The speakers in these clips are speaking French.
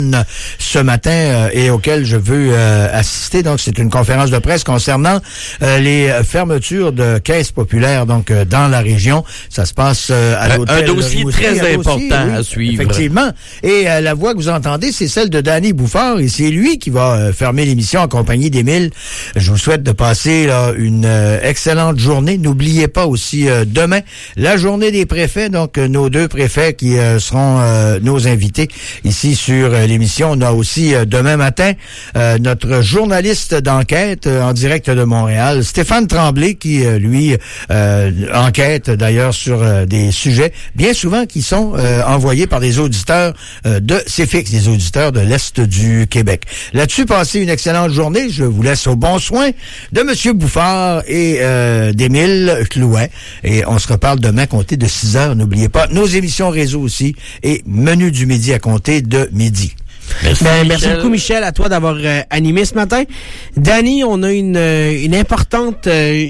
donne ce matin et auquel je veux assister. Donc, c'est une conférence de presse concernant les fermetures de caisses populaires donc dans la région. Ça se passe à l'hôtel. Un dossier très important à suivre. Effectivement. Et la voix que vous entendez, c'est celle de Danny Bouffard et c'est lui qui va fermer l'émission en compagnie d'Émile. Je vous souhaite de passer là, une excellente journée. N'oubliez pas aussi demain la journée des préfets, donc nos deux préfets qui seront nos invités ici sur l'émission. On a aussi demain matin notre journaliste d'enquête en direct de Montréal, Stéphane Tremblay, qui lui enquête d'ailleurs sur des sujets bien souvent qui sont envoyés par des auditeurs de CFX, des auditeurs de l'Est du Québec. Là-dessus, passez une excellente journée. Je vous laisse au bon soin de Monsieur Bouffard et d'Émile Clouet. Et on se reparle demain à compter de 6 heures. N'oubliez pas nos émissions réseau aussi et menu du midi à compter de midi. Merci beaucoup, Michel, à toi d'avoir animé ce matin. Danny, on a une importante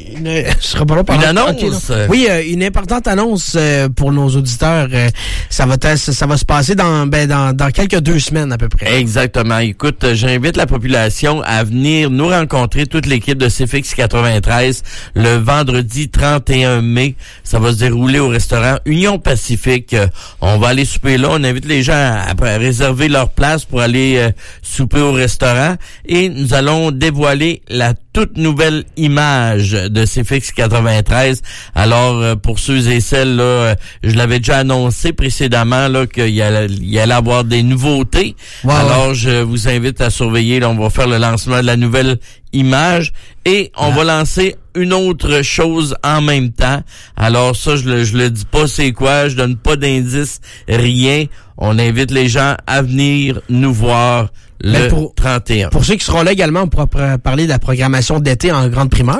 une annonce. Oui, une importante annonce pour nos auditeurs. Ça va se passer dans quelques 2 semaines à peu près. Exactement. Écoute, j'invite la population à venir nous rencontrer, toute l'équipe de CFX 93, le vendredi 31 mai. Ça va se dérouler au restaurant Union Pacifique. On va aller souper là. On invite les gens à réserver leur place pour aller souper au restaurant et nous allons dévoiler la toute nouvelle image de CFX 93. Alors, pour ceux et celles, là, je l'avais déjà annoncé précédemment là qu'il y allait avoir des nouveautés. Wow. Alors, je vous invite à surveiller. Là, on va faire le lancement de la nouvelle image et on va lancer une autre chose en même temps. Alors ça, je le dis pas c'est quoi, je donne pas d'indice, rien. On invite les gens à venir nous voir le 31. Pour ceux qui seront là également, on pourra parler de la programmation d'été en grande primeur.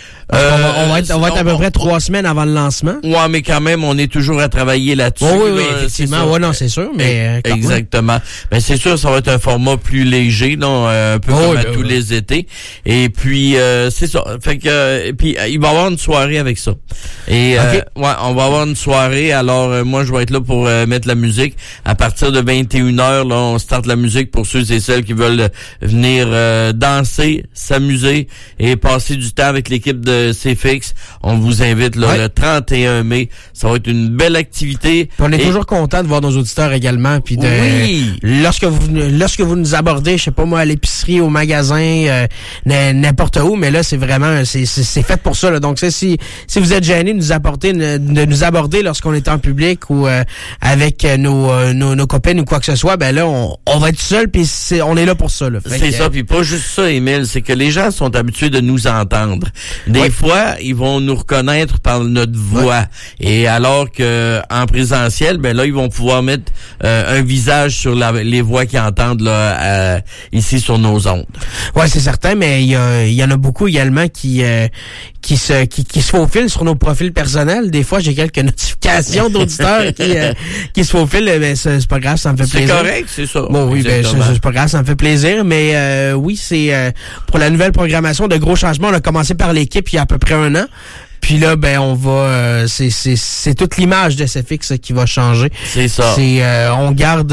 On va être à peu près 3 semaines avant le lancement. Ouais, mais quand même, on est toujours à travailler là-dessus. Oui, effectivement. Ouais, non, c'est sûr, mais exactement. Mais c'est sûr, ça va être un format plus léger, non, un peu comme à tous les étés. Et puis c'est ça. Fait que puis il va y avoir une soirée avec ça. Et on va avoir une soirée. Alors moi, je vais être là pour mettre la musique à partir de 21h. Là, on starte la musique pour ceux et celles qui veulent venir danser, s'amuser et passer du temps avec l'équipe de CFX. On vous invite là, le 31 mai. Ça va être une belle activité. Puis on est toujours content de voir nos auditeurs également. Puis lorsque vous nous abordez, je sais pas moi, à l'épicerie, au magasin, n'importe où, mais là c'est vraiment c'est fait pour ça. Là. Donc si vous êtes gêné de nous aborder lorsqu'on est en public ou avec nos copines ou quoi que ce soit, ben là on va être seul puis on est là pour ça. Là. C'est ça. Puis pas juste ça, Émile, c'est que les gens sont habitués de nous entendre. Des fois, ils vont nous reconnaître par notre voix. Et alors que en présentiel, ben là, ils vont pouvoir mettre un visage sur les voix qu'ils entendent là ici sur nos ondes. Ouais, c'est certain, mais il y en a beaucoup également qui se faufilent sur nos profils personnels. Des fois, j'ai quelques notifications d'auditeurs qui se faufilent, mais c'est pas grave, ça me fait plaisir. C'est correct, c'est ça. Bon, oui, c'est pas grave, ça me fait plaisir, mais oui, c'est pour la nouvelle programmation de gros changements. On a commencé par l'équipe il y a à peu près 1 an. Puis là, ben on va, c'est toute l'image de CFX qui va changer. C'est ça. On garde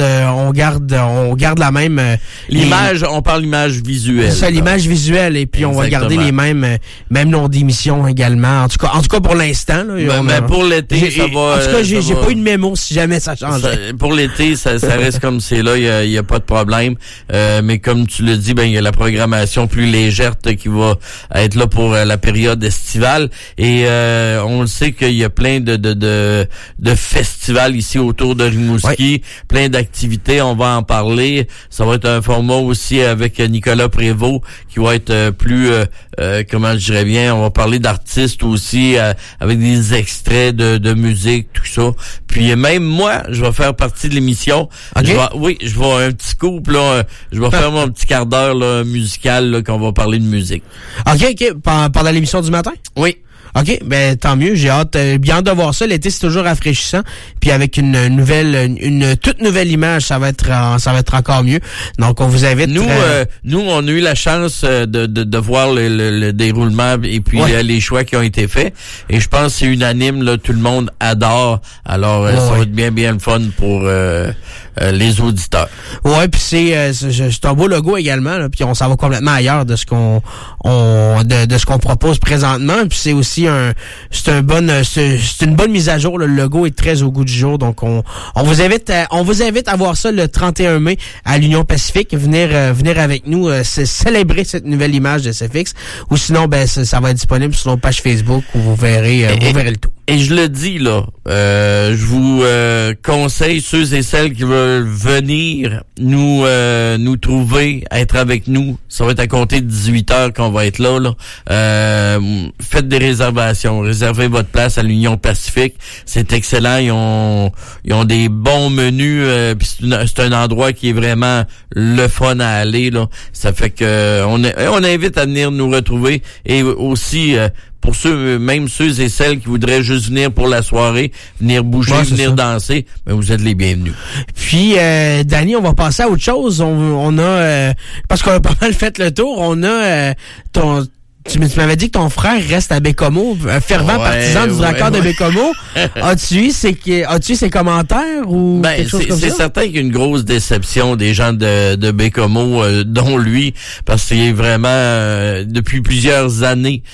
la même l'image. On parle l'image visuelle. C'est ça, l'image visuelle, et puis on va garder les mêmes noms d'émissions également. En tout cas pour l'instant. Là, pour l'été, ça va. En tout cas, j'ai pas eu de mémo si jamais ça change. Pour l'été, ça reste comme c'est là. Il y a pas de problème. Mais comme tu le dis, ben il y a la programmation plus légère qui va être là pour la période estivale. Et on le sait qu'il y a plein de festivals ici autour de Rimouski, plein d'activités, on va en parler. Ça va être un format aussi avec Nicolas Prévost qui va être plus, comment je dirais bien, on va parler d'artistes aussi avec des extraits de musique, tout ça. Puis même moi, je vais faire partie de l'émission. Okay. Je vais un petit couple là, je vais faire mon petit quart d'heure là, musical là, qu'on va parler de musique. OK. Pendant l'émission du matin? Oui. OK, ben tant mieux, j'ai hâte de voir ça. L'été, c'est toujours rafraîchissant, puis avec une toute nouvelle image, ça va être encore mieux. Donc on vous invite. Nous on a eu la chance de voir le déroulement et puis les choix qui ont été faits, et je pense que c'est unanime là, tout le monde adore. Alors ça va être bien le fun les auditeurs. Ouais, puis c'est un beau logo également, là, puis on s'en va complètement ailleurs de ce qu'on de ce qu'on propose présentement, puis c'est aussi c'est une bonne mise à jour, le logo est très au goût du jour, donc on vous invite à voir ça le 31 mai à l'Union Pacifique, venir avec nous célébrer cette nouvelle image de SFX, ou sinon ça va être disponible sur notre page Facebook où vous verrez le tout. Et je le dis là, je vous conseille ceux et celles qui veulent venir nous trouver, être avec nous. Ça va être à compter de 18h qu'on va être là. Faites des réservations, réservez votre place à l'Union Pacifique. C'est excellent, ils ont des bons menus. Puis c'est un endroit qui est vraiment le fun à aller là. Ça fait que on invite à venir nous retrouver et aussi pour ceux et celles qui voudraient juste venir pour la soirée, venir bouger, venir danser, vous êtes les bienvenus. Puis, Danny, on va passer à autre chose. On a, parce qu'on a pas mal fait le tour, on a tu m'avais dit que ton frère reste à Bécomo, un fervent partisan du Drakkar de Bécomo. As-tu eu ses commentaires ou quelque chose comme ça? C'est certain qu'il y a une grosse déception des gens de Bécomo, dont lui, parce qu'il est vraiment depuis plusieurs années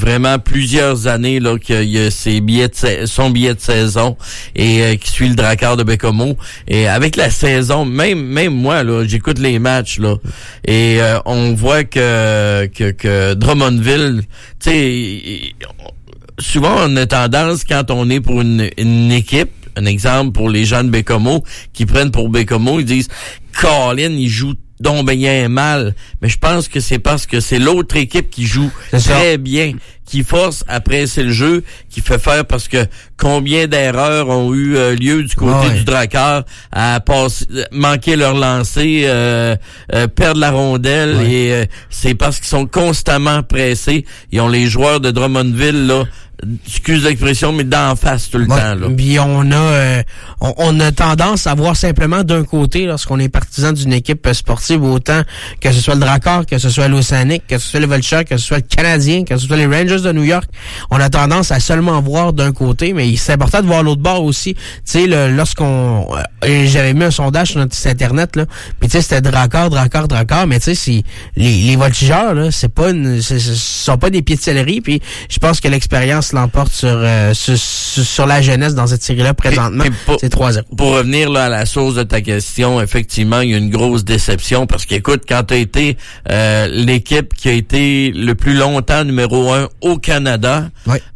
là qu'il y a son billet de saison et qui suit le Drakkar de Bécomo. Et avec la saison, même moi là, j'écoute les matchs là et on voit que Drummondville, tu sais, souvent on a tendance quand on est pour une équipe, un exemple pour les gens de Bécomo qui prennent pour Bécomo, ils disent Colin, il joue donc bien mal, mais je pense que c'est parce que c'est l'autre équipe qui joue très bien, qui force à presser le jeu, qui fait faire, parce que combien d'erreurs ont eu lieu du côté du Drakkar à manquer leur lancer, perdre la rondelle, et c'est parce qu'ils sont constamment pressés. Ils ont les joueurs de Drummondville là, excuse l'expression, mais d'en face tout le temps là. Puis on a tendance à voir simplement d'un côté lorsqu'on est partisan d'une équipe sportive, autant que ce soit le Drakkar, que ce soit l'Océanique, que ce soit le Vulture, que ce soit le Canadien, que ce soit les Rangers de New York, on a tendance à seulement voir d'un côté, mais c'est important de voir l'autre bord aussi. Tu sais, j'avais mis un sondage sur notre site internet là, puis tu sais c'était Drakkar, mais tu sais si les voltigeurs là, ce sont pas des pieds de céleri, puis je pense que l'expérience l'emporte sur la jeunesse dans cette série-là présentement. C'est 3-0. Pour revenir là à la source de ta question, effectivement, il y a une grosse déception parce qu'écoute, quand tu as été l'équipe qui a été le plus longtemps numéro 1 au Canada,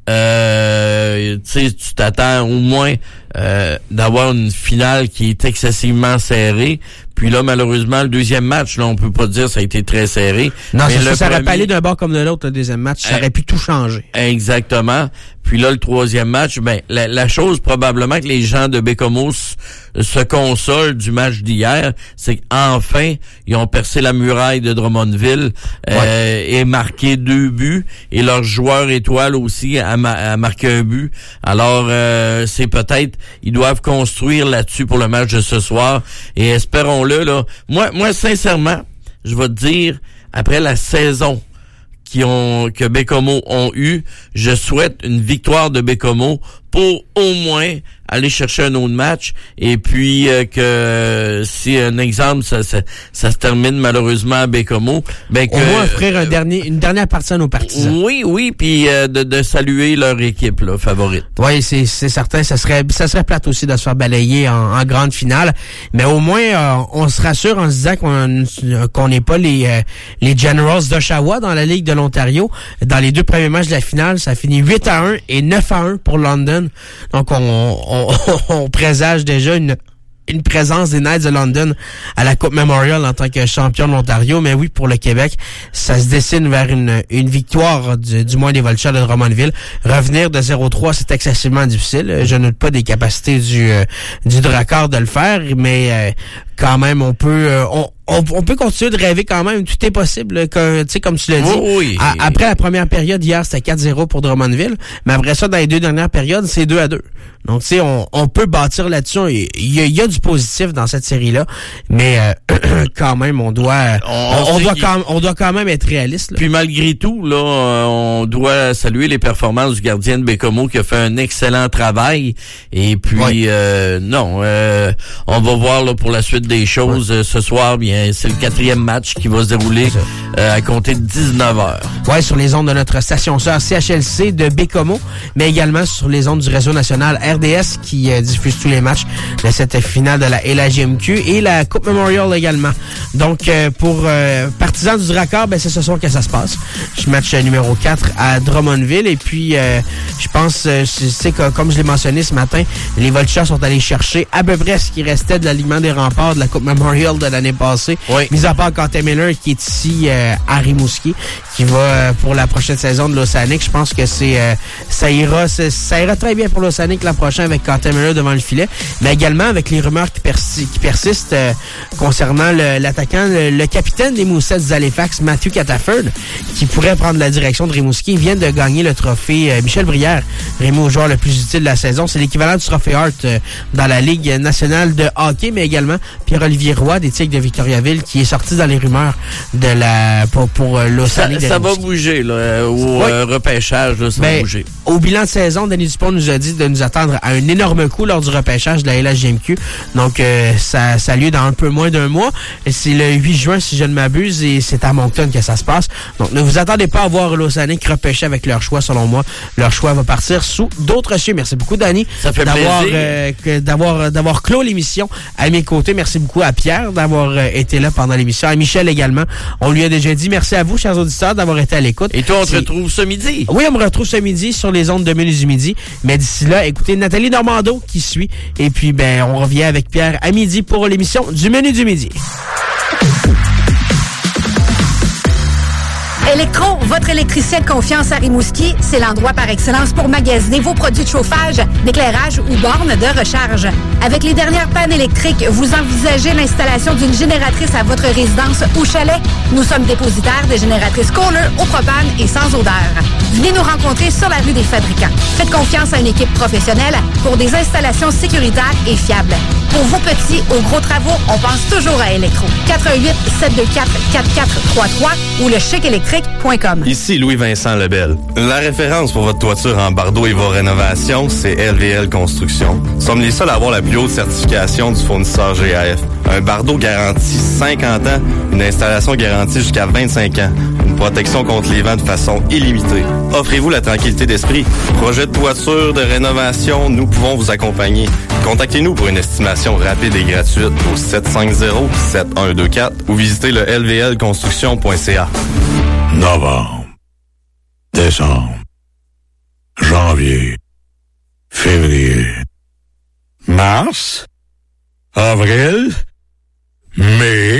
tu t'attends au moins d'avoir une finale qui est excessivement serrée. Puis là, malheureusement, le deuxième match, là, on peut pas dire ça a été très serré. Non, ça aurait pas allé d'un bord comme de l'autre, le deuxième match. Ça aurait pu tout changer. Exactement. Puis là, le troisième match, la chose probablement que les gens de Bécomo se consolent du match d'hier, c'est qu'enfin, ils ont percé la muraille de Drummondville et marqué 2 buts. Et leur joueur étoile aussi a marqué un but. Alors, c'est peut-être, ils doivent construire là-dessus pour le match de ce soir. Et espérons-le, là. Moi, sincèrement, je vais te dire, après la saison que Bécomo ont eu, je souhaite une victoire de Bécomo pour au moins aller chercher un autre match, et puis que si un exemple ça se termine malheureusement à Bécomo, au moins offrir une dernière partie à nos partisans. Oui, puis de saluer leur équipe là, favorite. Oui, c'est certain, ça serait plate aussi de se faire balayer en grande finale, mais au moins on se rassure en se disant qu'on n'est pas les Generals d'Oshawa dans la Ligue de l'Ontario. Dans les 2 premiers matchs de la finale, ça finit 8-1 et 9-1 pour London. Donc on présage déjà une présence des Knights de London à la Coupe Memorial en tant que champion de l'Ontario. Mais oui, pour le Québec, ça se dessine vers une victoire du moins des Vultures de Drummondville. Revenir de 0-3, c'est excessivement difficile. Je note pas des capacités du Drakkar de le faire, mais quand même, on peut continuer de rêver quand même. Tout est possible, tu sais, comme tu l'as dit. Oui. Après la première période, hier, c'était 4-0 pour Drummondville. Mais après ça, dans les 2 dernières périodes, c'est 2-2. Donc, tu sais, on peut bâtir là-dessus. Il y a du positif dans cette série-là. Mais quand même, on doit quand même être réaliste. Là. Puis malgré tout, là, on doit saluer les performances du gardien de Baie-Comeau qui a fait un excellent travail. Et puis, on va voir là pour la suite des choses ce soir. Bien, c'est le 4e match qui va se dérouler à compter de 19h. Ouais, sur les ondes de notre station sœur CHLC de Baie-Comeau, mais également sur les ondes du réseau national RDS qui diffuse tous les matchs de cette finale de la LHJMQ et la Coupe Memorial également. Donc, pour partisans du Raccord, ben c'est ce soir que ça se passe. Match numéro 4 à Drummondville. Et puis, je pense, c'est comme je l'ai mentionné ce matin, les Voltigeurs sont allés chercher à peu près ce qui restait de l'alignement des remparts de la Coupe Memorial de l'année passée. Oui. Mis à part Quentin Miller qui est ici à Rimouski, qui va pour la prochaine saison de l'Océanique. Je pense que ça ira très bien pour l'Océanique l'an prochain avec Quentin Miller devant le filet, mais également avec les rumeurs qui persistent concernant l'attaquant, le capitaine des Moussets d'Halifax, Matthew Cataford, qui pourrait prendre la direction de Rimouski. Il vient de gagner le trophée Michel Brière, Rémi au joueur le plus utile de la saison. C'est l'équivalent du trophée Hart dans la Ligue nationale de hockey, mais également Pierre-Olivier Roy des Tigres de Victoriaville qui est sorti dans les rumeurs de pour l'Océanique. Ça va bouger là, au repêchage, là, ça va bouger. Au bilan de saison, Denis Dupont nous a dit de nous attendre à un énorme coup lors du repêchage de la LHJMQ. Donc ça a lieu dans un peu moins d'un mois. C'est le 8 juin si je ne m'abuse et c'est à Moncton que ça se passe. Donc ne vous attendez pas à voir l'Océanique repêcher avec leur choix. Selon moi, leur choix va partir sous d'autres cieux. Merci beaucoup, Danny, d'avoir clos l'émission à mes côtés. Merci beaucoup à Pierre d'avoir été là pendant l'émission. À Michel également. On lui a déjà dit merci à vous, chers auditeurs, d'avoir été à l'écoute. Et toi, on te retrouve ce midi? Oui, on me retrouve ce midi sur les ondes de Menu du Midi. Mais d'ici là, écoutez Nathalie Normando qui suit. Et puis, on revient avec Pierre à midi pour l'émission du Menu du Midi. Électro, votre électricien de confiance à Rimouski, c'est l'endroit par excellence pour magasiner vos produits de chauffage, d'éclairage ou bornes de recharge. Avec les dernières pannes électriques, vous envisagez l'installation d'une génératrice à votre résidence ou chalet? Nous sommes dépositaires de génératrices Kohler au propane et sans odeur. Venez nous rencontrer sur la rue des Fabricants. Faites confiance à une équipe professionnelle pour des installations sécuritaires et fiables. Pour vos petits ou gros travaux, on pense toujours à Électro. 88 724 4433 ou le chic-électrique.com. Ici Louis-Vincent Lebel. La référence pour votre toiture en bardeau et vos rénovations, c'est LVL Construction. Nous sommes les seuls à avoir la plus haute certification du fournisseur GAF. Un bardeau garanti 50 ans, une installation garantie jusqu'à 25 ans, une protection contre les vents de façon illimitée. Offrez-vous la tranquillité d'esprit. Projet de toiture, de rénovation, nous pouvons vous accompagner. Contactez-nous pour une estimation rapide et gratuite au 750-7124 ou visitez le lvlconstruction.ca. Novembre, décembre, janvier, février, mars, avril, mai,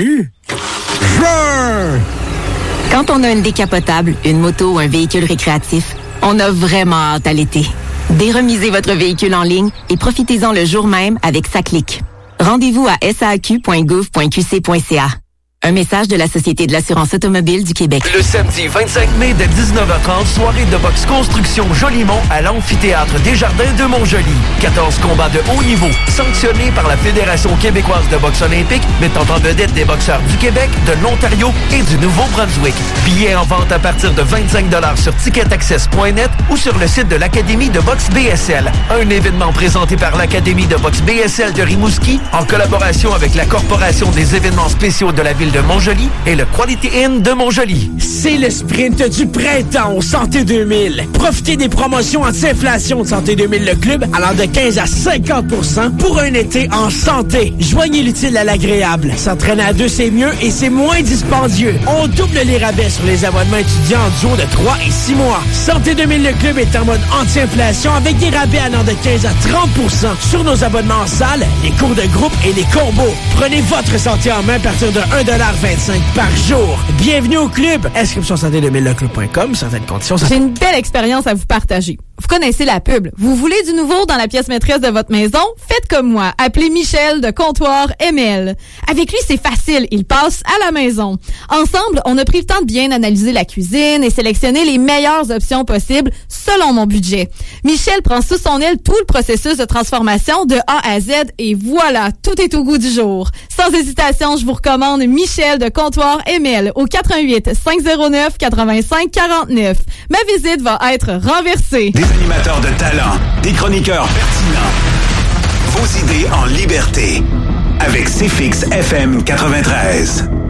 juin. Quand on a une décapotable, une moto ou un véhicule récréatif, on a vraiment hâte à l'été. Déremisez votre véhicule en ligne et profitez-en le jour même avec SACLIC. Rendez-vous à saaq.gouv.qc.ca. Un message de la Société de l'assurance automobile du Québec. Le samedi 25 mai dès 19h30, soirée de boxe construction Jolimont à l'amphithéâtre Desjardins de Montjoly. 14 combats de haut niveau, sanctionnés par la Fédération québécoise de boxe olympique, mettant en vedette des boxeurs du Québec, de l'Ontario et du Nouveau-Brunswick. Billets en vente à partir de 25 $ sur ticketaccess.net ou sur le site de l'Académie de boxe BSL. Un événement présenté par l'Académie de boxe BSL de Rimouski en collaboration avec la Corporation des événements spéciaux de la ville de Montjoly et le Quality Inn de Montjoly. C'est le sprint du printemps au Santé 2000. Profitez des promotions anti-inflation de Santé 2000 le club allant de 15 à 50% pour un été en santé. Joignez l'utile à l'agréable. S'entraîner à deux, c'est mieux et c'est moins dispendieux. On double les rabais sur les abonnements étudiants en duo de 3 et 6 mois. Santé 2000 le club est en mode anti-inflation avec des rabais allant de 15 à 30% sur nos abonnements en salle, les cours de groupe et les combos. Prenez votre santé en main à partir de 1,25 par jour. Bienvenue au club. Inscription santé2000leclub.com. Certaines conditions. J'ai une belle expérience à vous partager. Vous connaissez la pub. Vous voulez du nouveau dans la pièce maîtresse de votre maison? Faites comme moi. Appelez Michel de Comptoir ML. Avec lui, c'est facile. Il passe à la maison. Ensemble, on a pris le temps de bien analyser la cuisine et sélectionner les meilleures options possibles selon mon budget. Michel prend sous son aile tout le processus de transformation de A à Z et voilà, tout est au goût du jour. Sans hésitation, je vous recommande Michel de Comptoir ML au 88 509 85 49. Ma visite va être renversée. Des animateurs de talent, des chroniqueurs pertinents. Vos idées en liberté. Avec CFX FM 93.